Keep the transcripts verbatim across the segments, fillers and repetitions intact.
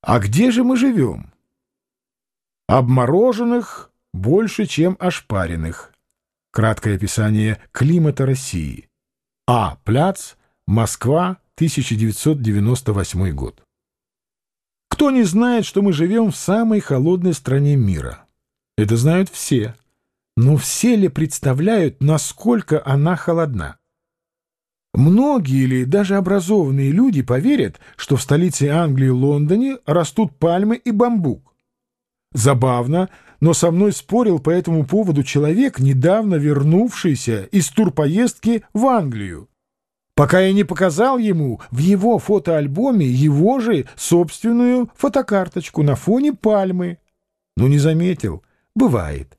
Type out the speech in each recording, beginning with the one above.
А где же мы живем? Обмороженных больше, чем ошпаренных. Краткое описание климата России. А. Пляц, Москва, тысяча девятьсот девяносто восьмой год. Кто не знает, что мы живем в самой холодной стране мира? Это знают все. Но все ли представляют, насколько она холодна? Многие ли, даже образованные люди, поверят, что в столице Англии, Лондоне, растут пальмы и бамбук? Забавно, но со мной спорил по этому поводу человек, недавно вернувшийся из турпоездки в Англию, пока я не показал ему в его фотоальбоме его же собственную фотокарточку на фоне пальмы. Ну, не заметил. Бывает.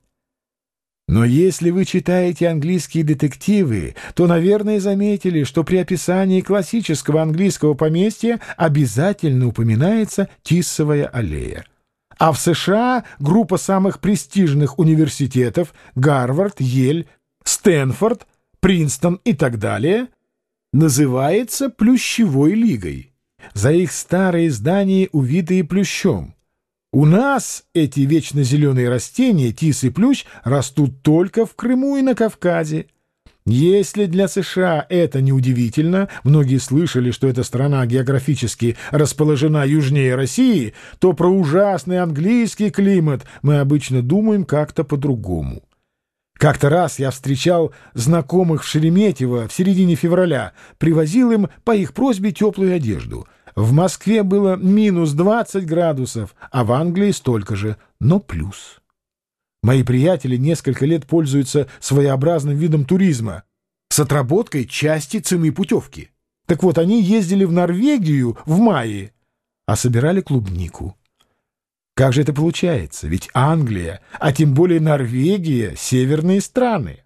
Но если вы читаете английские детективы, то, наверное, заметили, что при описании классического английского поместья обязательно упоминается Тиссовая аллея. А в США группа самых престижных университетов — Гарвард, Йель, Стэнфорд, Принстон и так далее — называется Плющевой лигой. За их старые здания, увитые плющом. У нас эти вечно зеленые растения, тис и плющ, растут только в Крыму и на Кавказе. Если для США это неудивительно, многие слышали, что эта страна географически расположена южнее России, то про ужасный английский климат мы обычно думаем как-то по-другому. Как-то раз я встречал знакомых в Шереметьево в середине февраля, привозил им по их просьбе теплую одежду. В Москве было минус двадцать градусов, а в Англии столько же, но плюс. Мои приятели несколько лет пользуются своеобразным видом туризма с отработкой части цены путевки. Так вот, они ездили в Норвегию в мае, а собирали клубнику. Как же это получается? Ведь Англия, а тем более Норвегия — северные страны.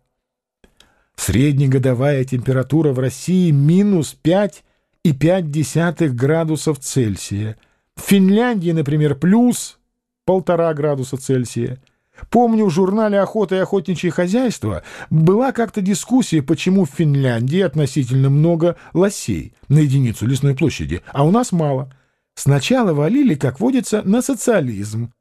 Среднегодовая температура в России минус пять и пять десятых градусов Цельсия. В Финляндии, например, плюс полтора градуса Цельсия. Помню, в журнале «Охота и охотничье хозяйство» была как-то дискуссия, почему в Финляндии относительно много лосей на единицу лесной площади, а у нас мало. Сначала валили, как водится, на социализм,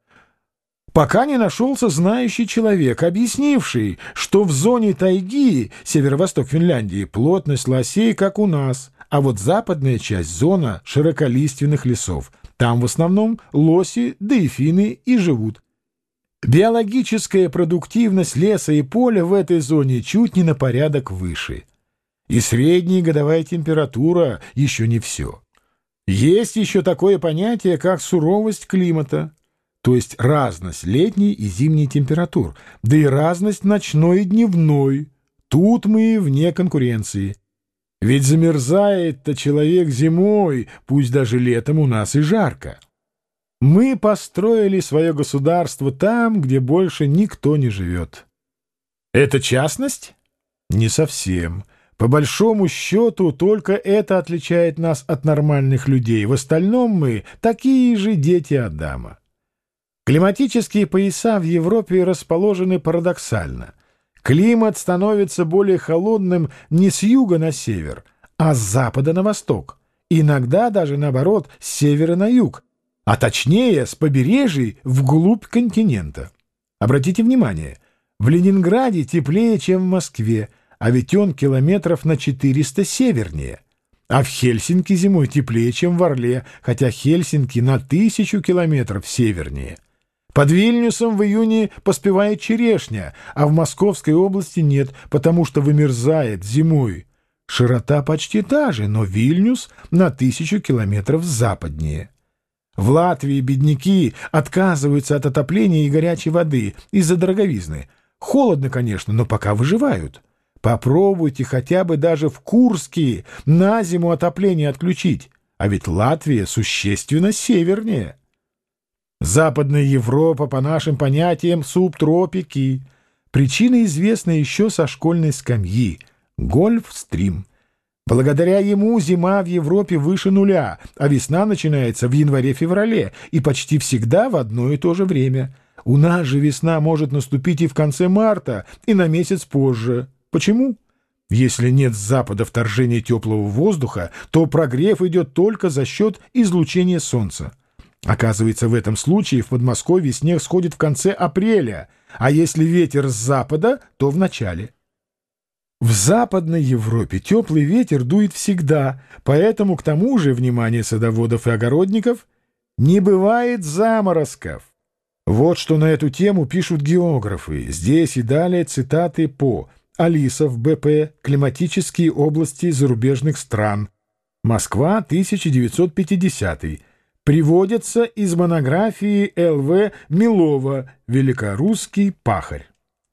пока не нашелся знающий человек, объяснивший, что в зоне тайги, северо-восток Финляндии, плотность лосей, как у нас, а вот западная часть — зона широколиственных лесов. Там в основном лоси, дельфины и живут. Биологическая продуктивность леса и поля в этой зоне чуть не на порядок выше. И средняя годовая температура еще не все. Есть еще такое понятие, как суровость климата, то есть разность летней и зимней температур, да и разность ночной и дневной. Тут мы вне конкуренции. Ведь замерзает-то человек зимой, пусть даже летом у нас и жарко. Мы построили свое государство там, где больше никто не живет. Это частность? Не совсем. По большому счету, только это отличает нас от нормальных людей. В остальном мы такие же дети Адама. Климатические пояса в Европе расположены парадоксально. Климат становится более холодным не с юга на север, а с запада на восток. Иногда даже, наоборот, с севера на юг, а точнее с побережий вглубь континента. Обратите внимание, в Ленинграде теплее, чем в Москве, а ведь он километров на четыреста севернее. А в Хельсинки зимой теплее, чем в Орле, хотя Хельсинки на тысячу километров севернее. Под Вильнюсом в июне поспевает черешня, а в Московской области нет, потому что вымерзает зимой. Широта почти та же, но Вильнюс на тысячу километров западнее. В Латвии бедняки отказываются от отопления и горячей воды из-за дороговизны. Холодно, конечно, но пока выживают. Попробуйте хотя бы даже в Курске на зиму отопление отключить, а ведь Латвия существенно севернее. Западная Европа, по нашим понятиям, субтропики. Причина известна еще со школьной скамьи — Гольфстрим. Благодаря ему зима в Европе выше нуля, а весна начинается в январе-феврале и почти всегда в одно и то же время. У нас же весна может наступить и в конце марта, и на месяц позже. Почему? Если нет с запада вторжения теплого воздуха, то прогрев идет только за счет излучения солнца. Оказывается, в этом случае в Подмосковье снег сходит в конце апреля, а если ветер с запада, то в начале. В Западной Европе теплый ветер дует всегда, поэтому к тому же, внимание садоводов и огородников, не бывает заморозков. Вот что на эту тему пишут географы. Здесь и далее цитаты по Алисов, Б П «Климатические области зарубежных стран». Москва, тысяча девятьсот пятидесятый. Приводятся из монографии Л В Милова «Великорусский пахарь».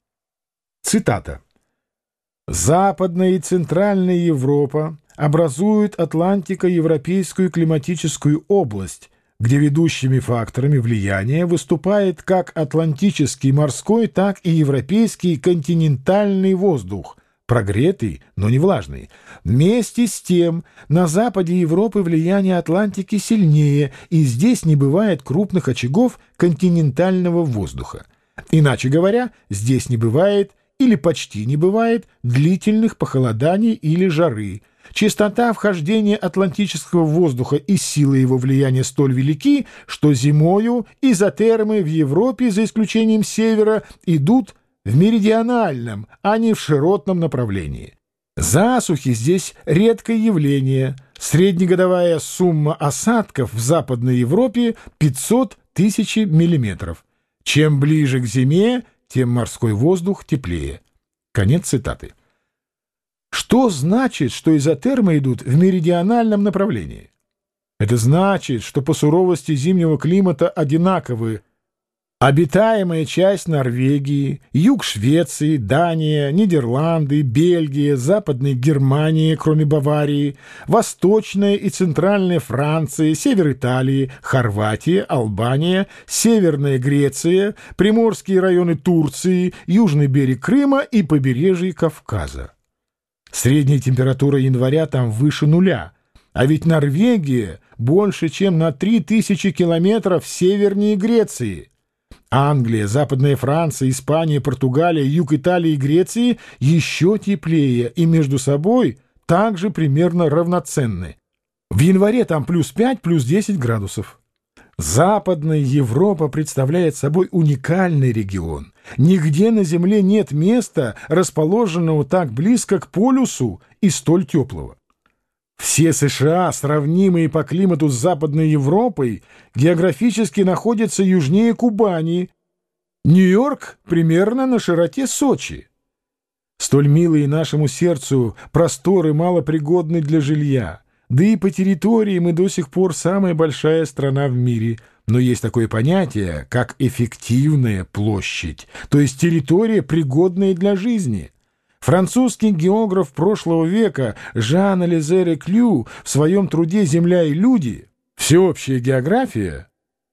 Цитата. «Западная и Центральная Европа образуют Атлантико-Европейскую климатическую область, где ведущими факторами влияния выступает как атлантический морской, так и европейский континентальный воздух, прогретый, но не влажный. Вместе с тем, на западе Европы влияние Атлантики сильнее, и здесь не бывает крупных очагов континентального воздуха. Иначе говоря, здесь не бывает или почти не бывает длительных похолоданий или жары. Частота вхождения атлантического воздуха и сила его влияния столь велики, что зимою изотермы в Европе, за исключением севера, идут в меридиональном, а не в широтном направлении. Засухи здесь редкое явление. Среднегодовая сумма осадков в Западной Европе пятьсот тысяч миллиметров. Чем ближе к зиме, тем морской воздух теплее». Конец цитаты. Что значит, что изотермы идут в меридиональном направлении? Это значит, что по суровости зимнего климата одинаковы обитаемая часть Норвегии, юг Швеции, Дания, Нидерланды, Бельгия, Западная Германия, кроме Баварии, Восточная и Центральная Франция, север Италии, Хорватия, Албания, Северная Греция, приморские районы Турции, южный берег Крыма и побережье Кавказа. Средняя температура января там выше нуля, а ведь Норвегия больше, чем на три тысячи километров севернее Греции. Англия, Западная Франция, Испания, Португалия, юг Италии и Греции еще теплее и между собой также примерно равноценны. В январе там плюс пять, плюс десять градусов. Западная Европа представляет собой уникальный регион. Нигде на Земле нет места, расположенного так близко к полюсу и столь теплого. Все США, сравнимые по климату с Западной Европой, географически находятся южнее Кубани. Нью-Йорк примерно на широте Сочи. Столь милые нашему сердцу просторы малопригодны для жилья. Да и по территории мы до сих пор самая большая страна в мире. Но есть такое понятие, как эффективная площадь, то есть территория, пригодная для жизни. Французский географ прошлого века Жан-Ализе Реклю в своем труде «Земля и люди. Всеобщая география»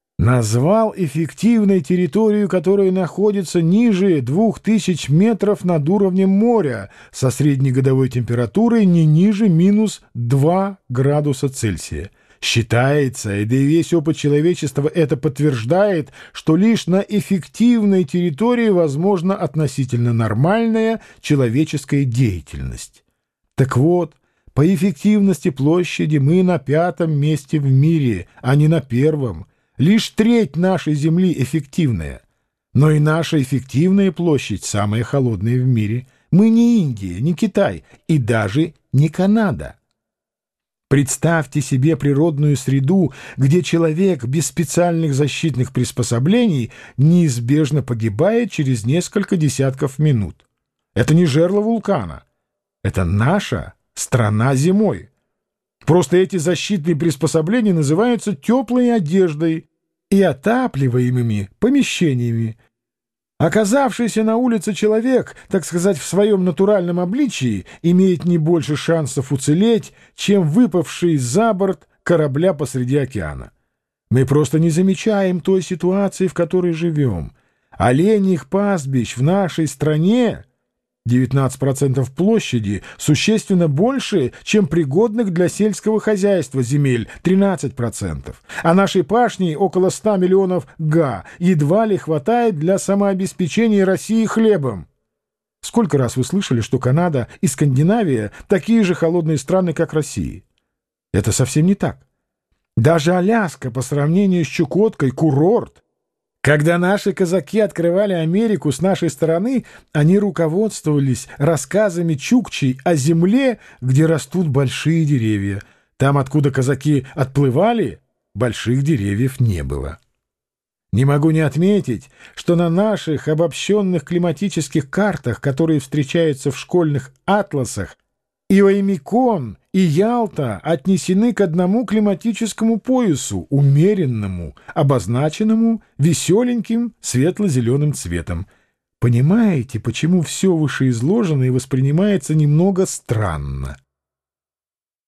назвал эффективной территорию, которая находится ниже двух тысяч метров над уровнем моря, со среднегодовой температурой не ниже минус два градуса Цельсия. Считается, и да и весь опыт человечества это подтверждает, что лишь на эффективной территории возможна относительно нормальная человеческая деятельность. Так вот, по эффективности площади мы на пятом месте в мире, а не на первом. Лишь треть нашей Земли эффективная. Но и наша эффективная площадь самая холодная в мире. Мы не Индия, не Китай и даже не Канада. Представьте себе природную среду, где человек без специальных защитных приспособлений неизбежно погибает через несколько десятков минут. Это не жерло вулкана. Это наша страна зимой. Просто эти защитные приспособления называются теплой одеждой и отапливаемыми помещениями. Оказавшийся на улице человек, так сказать, в своем натуральном обличии, имеет не больше шансов уцелеть, чем выпавший за борт корабля посреди океана. Мы просто не замечаем той ситуации, в которой живем. Оленьих пастбищ в нашей стране девятнадцать процентов площади существенно больше, чем пригодных для сельского хозяйства земель тринадцать процентов. А нашей пашни около ста миллионов га едва ли хватает для самообеспечения России хлебом. Сколько раз вы слышали, что Канада и Скандинавия такие же холодные страны, как Россия? Это совсем не так. Даже Аляска по сравнению с Чукоткой — курорт. Когда наши казаки открывали Америку с нашей стороны, они руководствовались рассказами чукчей о земле, где растут большие деревья. Там, откуда казаки отплывали, больших деревьев не было. Не могу не отметить, что на наших обобщенных климатических картах, которые встречаются в школьных атласах, и Оymyкон, и Ялта отнесены к одному климатическому поясу, умеренному, обозначенному веселеньким светло-зеленым цветом. Понимаете, почему все вышеизложенное воспринимается немного странно?